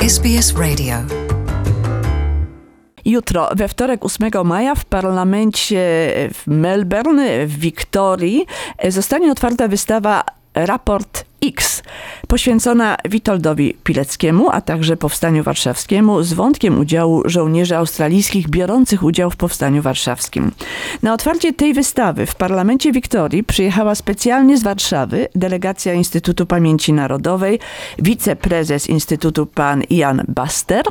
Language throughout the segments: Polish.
SBS Radio. Jutro, we wtorek 8 maja w parlamencie w Melbourne, w Wiktorii, zostanie otwarta wystawa Raport X, poświęcona Witoldowi Pileckiemu, a także Powstaniu Warszawskiemu, z wątkiem udziału żołnierzy australijskich biorących udział w Powstaniu Warszawskim. Na otwarcie tej wystawy w parlamencie Wiktorii przyjechała specjalnie z Warszawy delegacja Instytutu Pamięci Narodowej, wiceprezes Instytutu pan Ian Baster,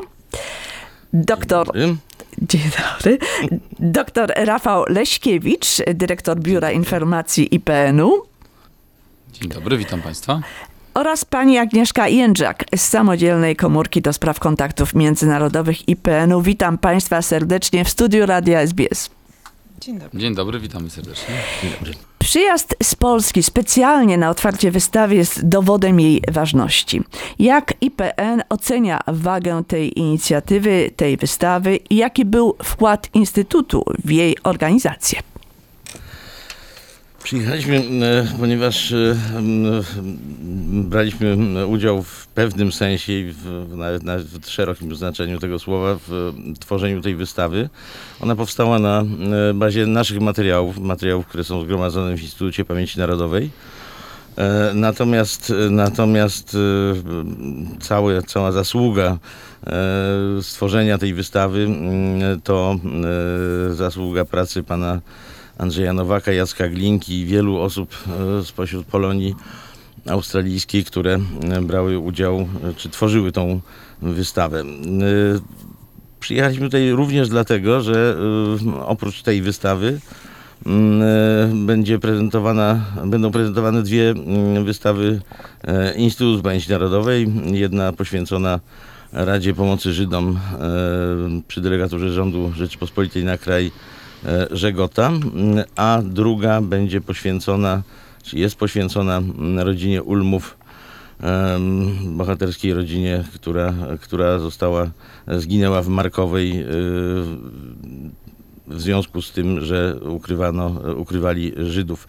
Dzień dobry. Doktor Rafał Leśkiewicz, dyrektor Biura Informacji IPN-u. Dzień dobry, witam Państwa. Oraz pani Agnieszka Jędrzak z Samodzielnej Komórki do Spraw Kontaktów Międzynarodowych IPN-u. Witam Państwa serdecznie w studiu Radia SBS. Dzień dobry. Dzień dobry, witamy serdecznie. Dzień dobry. Przyjazd z Polski specjalnie na otwarcie wystawy jest dowodem jej ważności. Jak IPN ocenia wagę tej inicjatywy, tej wystawy i jaki był wkład Instytutu w jej organizację? Przyjechaliśmy, ponieważ braliśmy udział w pewnym sensie, nawet w szerokim znaczeniu tego słowa, w tworzeniu tej wystawy. Ona powstała na bazie naszych materiałów, które są zgromadzone w Instytucie Pamięci Narodowej. Natomiast cała zasługa stworzenia tej wystawy to zasługa pracy pana Andrzeja Nowaka, Jacka Glinki i wielu osób spośród Polonii australijskiej, które brały udział, czy tworzyły tą wystawę. Przyjechaliśmy tutaj również dlatego, że oprócz tej wystawy będą prezentowane dwie wystawy Instytutu Pamięci Narodowej. Jedna poświęcona Radzie Pomocy Żydom przy delegaturze rządu Rzeczypospolitej na kraj Żegota, a druga będzie poświęcona, czy jest poświęcona rodzinie Ulmów, bohaterskiej rodzinie, która zginęła w Markowej w związku z tym, że ukrywali Żydów.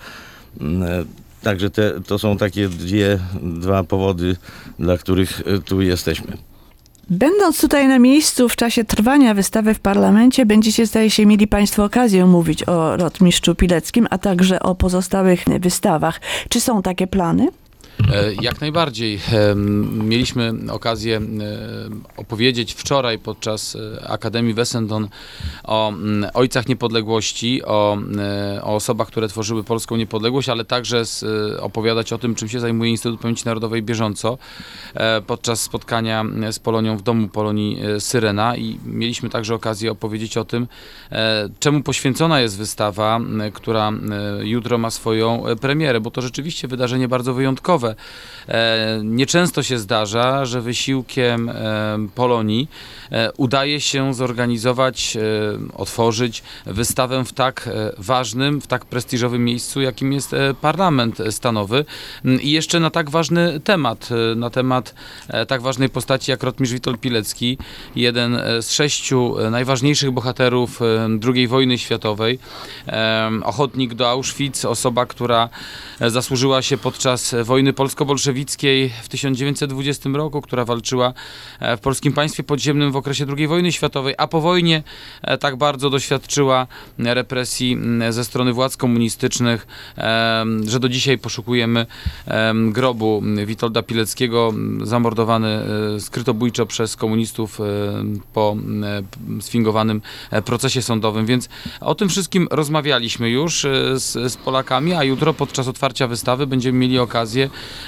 Także to są takie dwa powody, dla których tu jesteśmy. Będąc tutaj na miejscu w czasie trwania wystawy w parlamencie, będziecie, zdaje się, mieli Państwo okazję mówić o rotmistrzu Pileckim, a także o pozostałych wystawach. Czy są takie plany? Jak najbardziej. Mieliśmy okazję opowiedzieć wczoraj podczas Akademii Wessendon o ojcach niepodległości, o osobach, które tworzyły polską niepodległość, ale także opowiadać o tym, czym się zajmuje Instytut Pamięci Narodowej bieżąco podczas spotkania z Polonią w Domu Polonii Syrena i mieliśmy także okazję opowiedzieć o tym, czemu poświęcona jest wystawa, która jutro ma swoją premierę, bo to rzeczywiście wydarzenie bardzo wyjątkowe. Nieczęsto się zdarza, że wysiłkiem Polonii udaje się zorganizować, otworzyć wystawę w tak ważnym, w tak prestiżowym miejscu, jakim jest parlament stanowy i jeszcze na tak ważny temat, na temat tak ważnej postaci jak rotmistrz Witold Pilecki, jeden z 6 najważniejszych bohaterów II wojny światowej, ochotnik do Auschwitz, osoba, która zasłużyła się podczas wojny polsko-bolszewickiej w 1920 roku, która walczyła w polskim państwie podziemnym w okresie II wojny światowej, a po wojnie tak bardzo doświadczyła represji ze strony władz komunistycznych, że do dzisiaj poszukujemy grobu Witolda Pileckiego, zamordowany skrytobójczo przez komunistów po sfingowanym procesie sądowym. Więc o tym wszystkim rozmawialiśmy już z Polakami, a jutro podczas otwarcia wystawy będziemy mieli okazję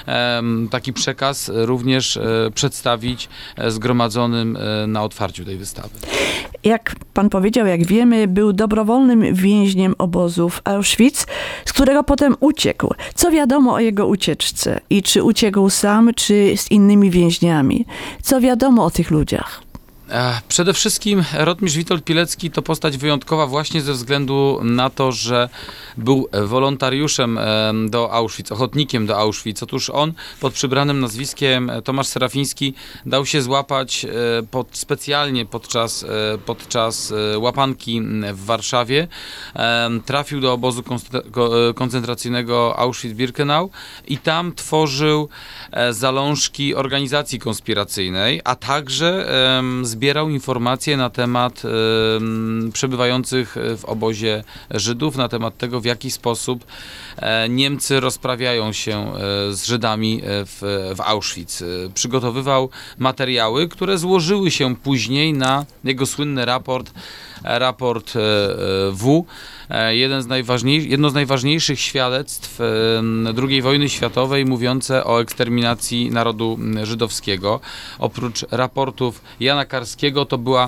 taki przekaz również przedstawić zgromadzonym na otwarciu tej wystawy. Jak pan powiedział, jak wiemy, był dobrowolnym więźniem obozu w Auschwitz, z którego potem uciekł. Co wiadomo o jego ucieczce? I czy uciekł sam, czy z innymi więźniami? Co wiadomo o tych ludziach? Przede wszystkim rotmistrz Witold Pilecki to postać wyjątkowa właśnie ze względu na to, że był wolontariuszem do Auschwitz, ochotnikiem do Auschwitz. Otóż on pod przybranym nazwiskiem Tomasz Serafiński dał się złapać specjalnie podczas łapanki w Warszawie. Trafił do obozu koncentracyjnego Auschwitz-Birkenau i tam tworzył zalążki organizacji konspiracyjnej, a także zbierał informacje na temat przebywających w obozie Żydów, na temat tego, w jaki sposób Niemcy rozprawiają się z Żydami w Auschwitz. Przygotowywał materiały, które złożyły się później na jego słynny raport W. Jedno z najważniejszych świadectw II wojny światowej mówiące o eksterminacji narodu żydowskiego. Oprócz raportów Jana Karskiego to była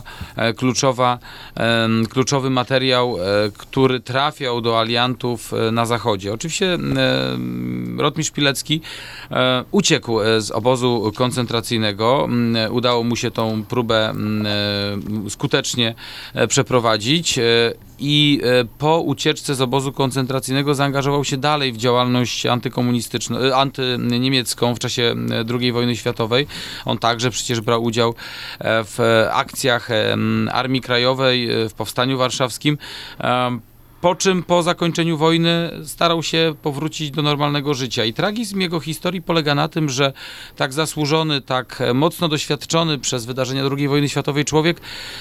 kluczowy materiał, który trafiał do aliantów na zachodzie. Oczywiście rotmistrz Pilecki uciekł z obozu koncentracyjnego. Udało mu się tą próbę skutecznie przeprowadzić i po ucieczce z obozu koncentracyjnego zaangażował się dalej w działalność antyniemiecką w czasie II wojny światowej. On także przecież brał udział w akcjach Armii Krajowej, w Powstaniu Warszawskim. Po czym po zakończeniu wojny starał się powrócić do normalnego życia. I tragizm jego historii polega na tym, że tak zasłużony, tak mocno doświadczony przez wydarzenia II wojny światowej człowiek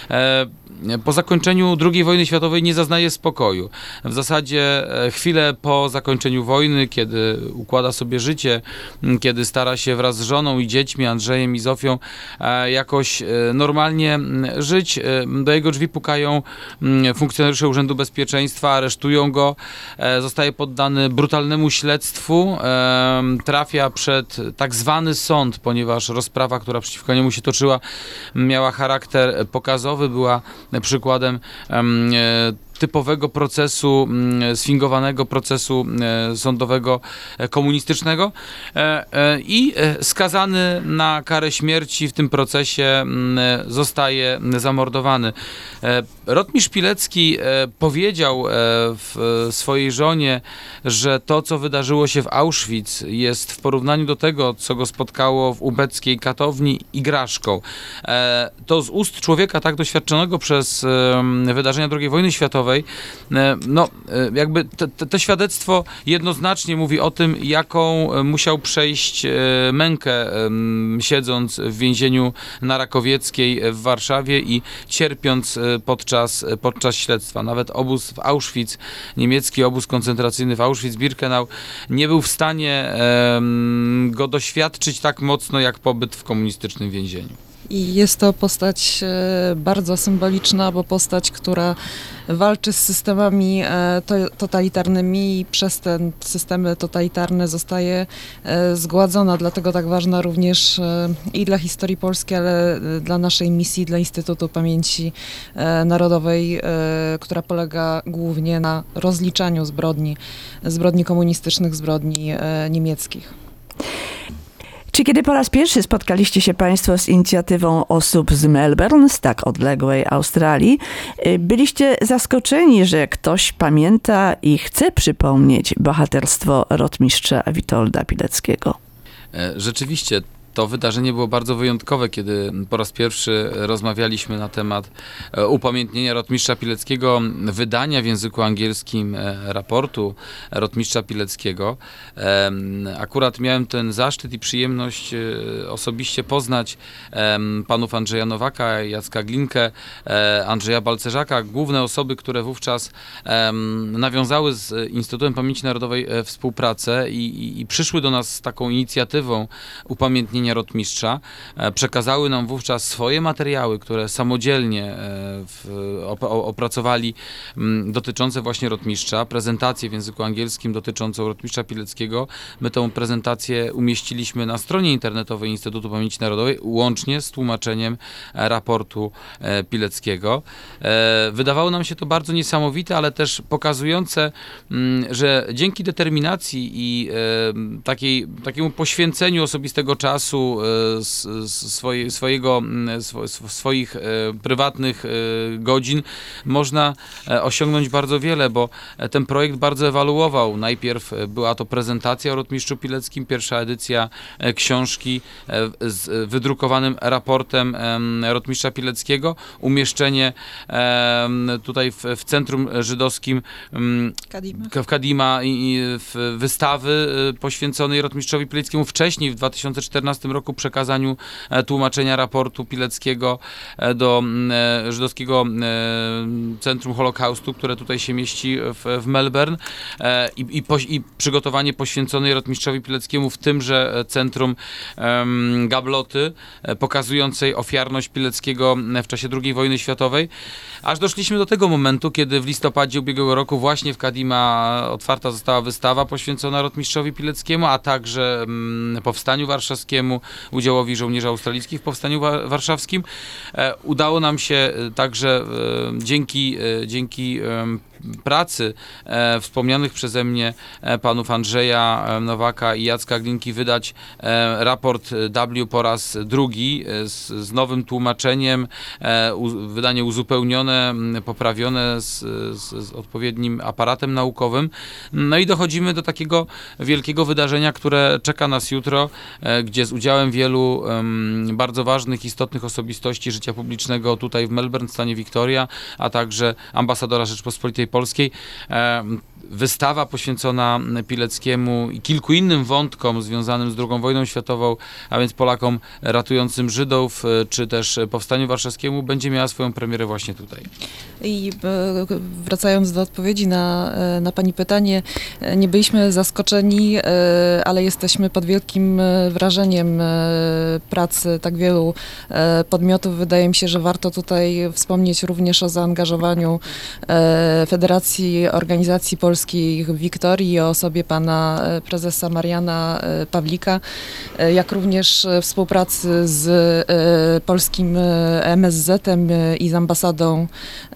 po zakończeniu II wojny światowej nie zaznaje spokoju. W zasadzie chwilę po zakończeniu wojny, kiedy układa sobie życie, kiedy stara się wraz z żoną i dziećmi, Andrzejem i Zofią, jakoś normalnie żyć, do jego drzwi pukają funkcjonariusze Urzędu Bezpieczeństwa, aresztują go, zostaje poddany brutalnemu śledztwu, trafia przed tak zwany sąd, ponieważ rozprawa, która przeciwko niemu się toczyła, miała charakter pokazowy, była przykładem typowego procesu, sfingowanego procesu sądowego komunistycznego i skazany na karę śmierci w tym procesie zostaje zamordowany. Rotmistrz Pilecki powiedział swojej żonie, że to, co wydarzyło się w Auschwitz, jest w porównaniu do tego, co go spotkało w ubeckiej katowni, igraszką. To z ust człowieka tak doświadczonego przez wydarzenia II wojny światowej, no, jakby to świadectwo jednoznacznie mówi o tym, jaką musiał przejść mękę, siedząc w więzieniu na Rakowieckiej w Warszawie i cierpiąc podczas śledztwa. Nawet obóz w Auschwitz, niemiecki obóz koncentracyjny w Auschwitz-Birkenau, nie był w stanie go doświadczyć tak mocno, jak pobyt w komunistycznym więzieniu. I jest to postać bardzo symboliczna, bo postać, która walczy z systemami totalitarnymi i przez te systemy totalitarne zostaje zgładzona. Dlatego tak ważna również i dla historii Polski, ale dla naszej misji, dla Instytutu Pamięci Narodowej, która polega głównie na rozliczaniu zbrodni komunistycznych, zbrodni niemieckich. Czy kiedy po raz pierwszy spotkaliście się Państwo z inicjatywą osób z Melbourne, z tak odległej Australii, byliście zaskoczeni, że ktoś pamięta i chce przypomnieć bohaterstwo rotmistrza Witolda Pileckiego? Rzeczywiście. To wydarzenie było bardzo wyjątkowe, kiedy po raz pierwszy rozmawialiśmy na temat upamiętnienia rotmistrza Pileckiego, wydania w języku angielskim raportu rotmistrza Pileckiego. Akurat miałem ten zaszczyt i przyjemność osobiście poznać panów Andrzeja Nowaka, Jacka Glinkę, Andrzeja Balcerzaka, główne osoby, które wówczas nawiązały z Instytutem Pamięci Narodowej współpracę i przyszły do nas z taką inicjatywą upamiętnienia rotmistrza. Przekazały nam wówczas swoje materiały, które samodzielnie opracowali, dotyczące właśnie rotmistrza, prezentację w języku angielskim dotyczącą rotmistrza Pileckiego. My tę prezentację umieściliśmy na stronie internetowej Instytutu Pamięci Narodowej, łącznie z tłumaczeniem raportu Pileckiego. Wydawało nam się to bardzo niesamowite, ale też pokazujące, że dzięki determinacji i takiemu poświęceniu osobistego czasu czasu, swoich prywatnych godzin można osiągnąć bardzo wiele, bo ten projekt bardzo ewaluował. Najpierw była to prezentacja o rotmistrzu Pileckim, pierwsza edycja książki z wydrukowanym raportem rotmistrza Pileckiego, umieszczenie tutaj w Centrum Żydowskim w Kadima i w wystawy poświęconej rotmistrzowi Pileckiemu. Wcześniej w 2014 roku przekazaniu tłumaczenia raportu Pileckiego do Żydowskiego Centrum Holokaustu, które tutaj się mieści w Melbourne, i przygotowanie poświęconej rotmistrzowi Pileckiemu w tymże centrum gabloty pokazującej ofiarność Pileckiego w czasie II wojny światowej. Aż doszliśmy do tego momentu, kiedy w listopadzie ubiegłego roku właśnie w Kadima otwarta została wystawa poświęcona rotmistrzowi Pileckiemu, a także Powstaniu Warszawskiemu, udziałowi żołnierzy australijskich w Powstaniu Warszawskim. Udało nam się także dzięki pracy wspomnianych przeze mnie panów Andrzeja Nowaka i Jacka Glinki wydać raport W po raz drugi z nowym tłumaczeniem, wydanie uzupełnione, poprawione z odpowiednim aparatem naukowym. No i dochodzimy do takiego wielkiego wydarzenia, które czeka nas jutro, gdzie z udziałem wielu bardzo ważnych, istotnych osobistości życia publicznego tutaj w Melbourne, w stanie Victoria, a także ambasadora Rzeczpospolitej Polskiej. Wystawa poświęcona Pileckiemu i kilku innym wątkom związanym z II wojną światową, a więc Polakom ratującym Żydów, czy też Powstaniu Warszawskiemu, będzie miała swoją premierę właśnie tutaj. I wracając do odpowiedzi na pani pytanie, nie byliśmy zaskoczeni, ale jesteśmy pod wielkim wrażeniem pracy tak wielu podmiotów. Wydaje mi się, że warto tutaj wspomnieć również o zaangażowaniu Federacji Organizacji Polskich w Wiktorii, o osobie pana prezesa Mariana Pawlika, jak również współpracy z polskim MSZ-em i z ambasadą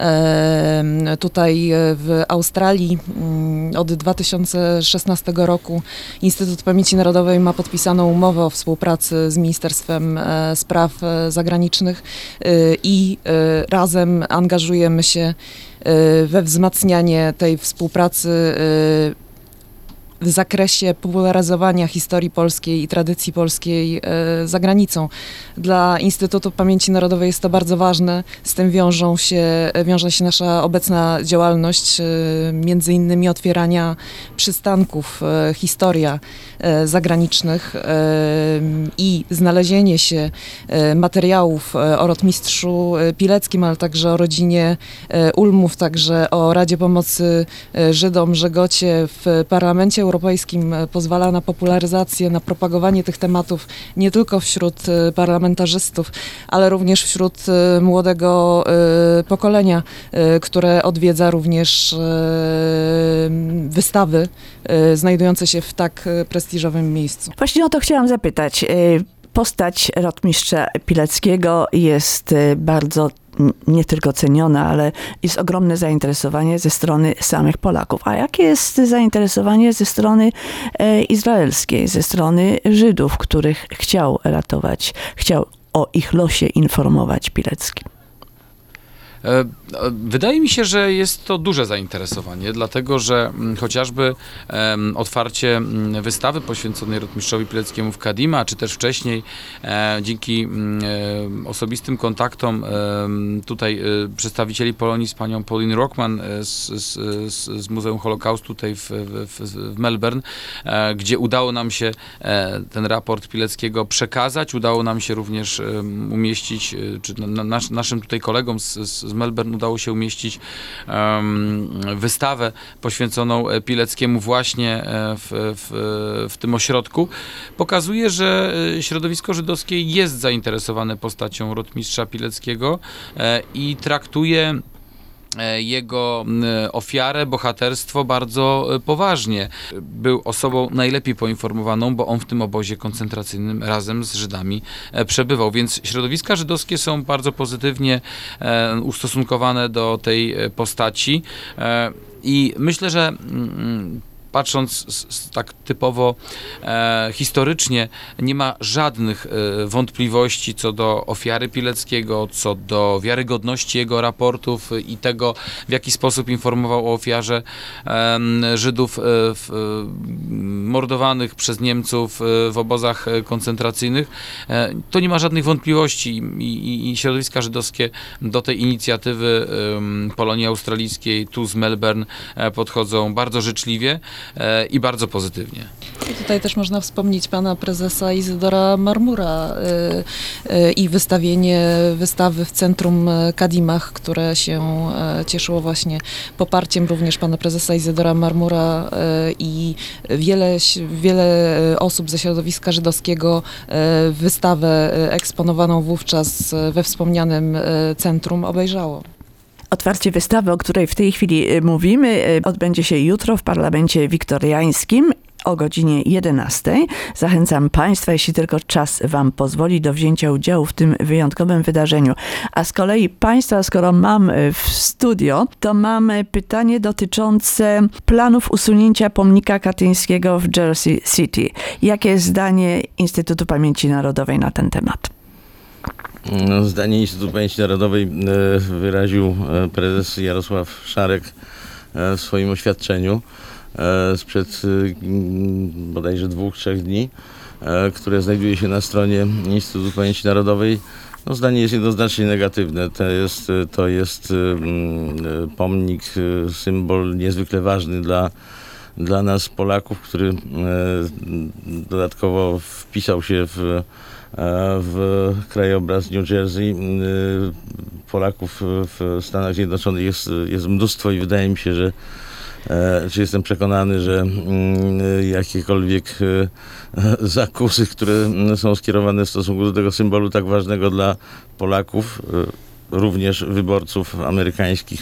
tutaj w Australii. Od 2016 roku Instytut Pamięci Narodowej ma podpisaną umowę o współpracy z Ministerstwem Spraw Zagranicznych i razem angażujemy się we wzmacnianie tej współpracy w zakresie popularyzowania historii polskiej i tradycji polskiej za granicą. Dla Instytutu Pamięci Narodowej jest to bardzo ważne. Z tym wiąże się nasza obecna działalność, między innymi otwierania przystanków historia zagranicznych i znalezienie się materiałów o rotmistrzu Pileckim, ale także o rodzinie Ulmów, także o Radzie Pomocy Żydom, Żegocie w Parlamencie Europejskim pozwala na popularyzację, na propagowanie tych tematów nie tylko wśród parlamentarzystów, ale również wśród młodego pokolenia, które odwiedza również wystawy znajdujące się w tak prestiżowym miejscu. Właśnie o to chciałam zapytać. Postać rotmistrza Pileckiego jest bardzo nie tylko ceniona, ale jest ogromne zainteresowanie ze strony samych Polaków. A jakie jest zainteresowanie ze strony izraelskiej, ze strony Żydów, których chciał ratować, chciał o ich losie informować Pilecki? Wydaje mi się, że jest to duże zainteresowanie, dlatego że chociażby otwarcie wystawy poświęconej rotmistrzowi Pileckiemu w Kadima, czy też wcześniej dzięki osobistym kontaktom tutaj przedstawicieli Polonii z panią Pauline Rockman z Muzeum Holokaustu tutaj w Melbourne, gdzie udało nam się ten raport Pileckiego przekazać, udało nam się również umieścić, czy naszym tutaj kolegom z Melbourne udało się umieścić wystawę poświęconą Pileckiemu właśnie w tym ośrodku. Pokazuje, że środowisko żydowskie jest zainteresowane postacią rotmistrza Pileckiego i traktuje jego ofiarę, bohaterstwo bardzo poważnie. Był osobą najlepiej poinformowaną, bo on w tym obozie koncentracyjnym razem z Żydami przebywał, więc środowiska żydowskie są bardzo pozytywnie ustosunkowane do tej postaci i myślę, że patrząc tak typowo historycznie, nie ma żadnych wątpliwości co do ofiary Pileckiego, co do wiarygodności jego raportów i tego, w jaki sposób informował o ofiarze Żydów mordowanych przez Niemców w obozach koncentracyjnych. To nie ma żadnych wątpliwości i środowiska żydowskie do tej inicjatywy Polonii Australijskiej tu z Melbourne podchodzą bardzo życzliwie i bardzo pozytywnie. I tutaj też można wspomnieć pana prezesa Izydora Marmura i wystawienie wystawy w centrum Kadimach, które się cieszyło właśnie poparciem również pana prezesa Izydora Marmura i wiele osób ze środowiska żydowskiego wystawę eksponowaną wówczas we wspomnianym centrum obejrzało. Otwarcie wystawy, o której w tej chwili mówimy, odbędzie się jutro w Parlamencie Wiktoriańskim o godzinie 11. Zachęcam Państwa, jeśli tylko czas Wam pozwoli, do wzięcia udziału w tym wyjątkowym wydarzeniu. A z kolei Państwa, skoro mam w studio, to mam pytanie dotyczące planów usunięcia pomnika katyńskiego w Jersey City. Jakie jest zdanie Instytutu Pamięci Narodowej na ten temat? Zdanie Instytutu Pamięci Narodowej wyraził prezes Jarosław Szarek w swoim oświadczeniu sprzed bodajże 2-3 dni, które znajduje się na stronie Instytutu Pamięci Narodowej. No, zdanie jest jednoznacznie negatywne. To jest pomnik, symbol niezwykle ważny dla nas Polaków, który dodatkowo wpisał się w krajobraz New Jersey. Polaków w Stanach Zjednoczonych jest mnóstwo i wydaje mi się, że jestem przekonany, że jakiekolwiek zakusy, które są skierowane w stosunku do tego symbolu tak ważnego dla Polaków, również wyborców amerykańskich,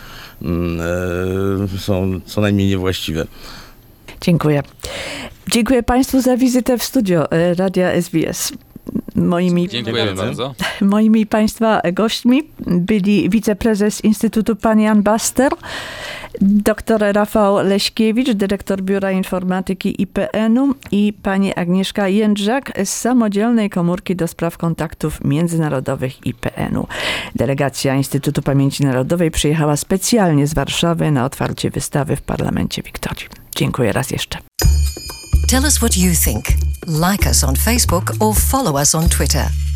są co najmniej niewłaściwe. Dziękuję. Dziękuję Państwu za wizytę w studio Radia SBS. Dziękujemy bardzo. Moimi Państwa gośćmi byli wiceprezes Instytutu pani Jan Baster, dr Rafał Leśkiewicz, dyrektor Biura Informatyki IPN-u i pani Agnieszka Jędrzak z Samodzielnej Komórki do Spraw Kontaktów Międzynarodowych IPN-u. Delegacja Instytutu Pamięci Narodowej przyjechała specjalnie z Warszawy na otwarcie wystawy w Parlamencie Wiktorii. Dziękuję raz jeszcze. Tell us what you think. Like us on Facebook or follow us on Twitter.